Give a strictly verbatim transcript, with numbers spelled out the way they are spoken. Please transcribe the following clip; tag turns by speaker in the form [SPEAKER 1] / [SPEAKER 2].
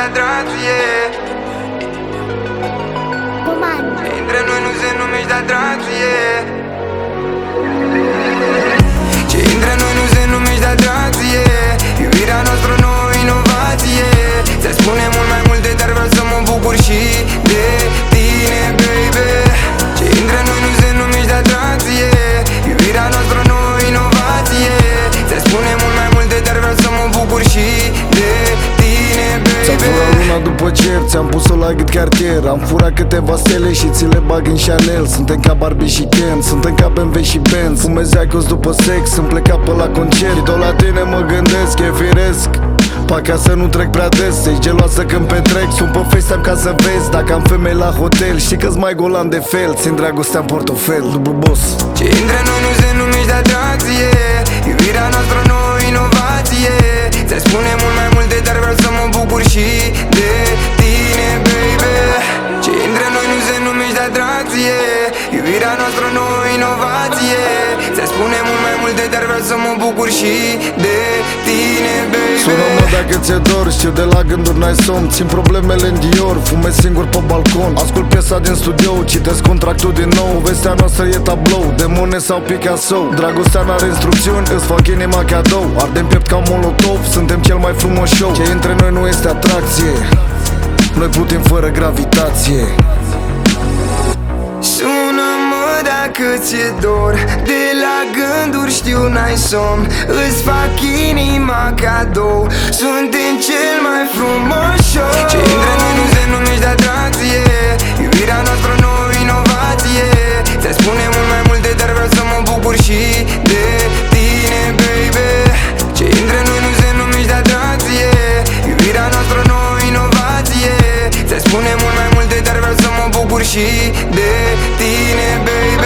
[SPEAKER 1] de atracție. Ce între noi nu se numește atracție. Ce între noi nu se numește atracție. Iubirea noastră nouă inovație. Se spune mult mai multe, dar vreau să mă bucur și de tine, baby. Ce între noi nu se numește atracție. Iubirea noastră nouă inovație. Se spune mult mai multe, dar vreau să mă bucur și de tine, baby.
[SPEAKER 2] Ți-am furat luna după cer, ți-am pus-o la gât cartier. Am furat câteva stele și ți le bag în Chanel. Suntem ca Barbie și Ken, suntem ca B M W și Benz. Fumez Iacos după sex, sunt plecat pe la concert. Tot la tine mă gândesc, e firesc. Pe acasă nu trec prea des, ești geloasă când petrec. Sunt pe FaceTime ca să vezi dacă am femei la hotel. Știi că-s mai golan de fel, țin dragostea în portofel, dublu boss.
[SPEAKER 1] Ce între noi nu se numește atracție. Iubirea noastră nouă inovație. Se spune mult mai multe, dar vreau să mă bucur și de tine, baby. Ce între noi nu se numește atracție. Iubirea noastră nouă inovație. Se spune mult mai multe, dar vreau să mă bucur și de tine, baby.
[SPEAKER 2] Sună-mă dacă ți-e dor, știu de la gânduri n-ai somn. Țin problemele în Dior, fumez singur pe balcon. Ascult piesa din studio, citesc contractul din nou. Vestea noastră e tablou, demone sau Picasso. Dragostea n-are instrucțiuni, îți fac inima cadou. Ardem piept ca molotov, suntem cel mai frumos show. Ce între noi nu este atracție, noi putem fără gravitație.
[SPEAKER 1] Sună-mă dacă ți-e dor, de la gânduri știu n-ai somn. Îți fac inima cadou, suntem cel mai frumos show. Ce între noi nu se numește atracție. Iubirea noastră nouă inovație. Se spune mult mai multe, dar vreau să mă bucur și de tine, baby. Ce între noi nu se numește atracție. Iubirea noastră nouă inovație. Se spune mult mai multe, dar vreau să mă bucur și de tine, baby.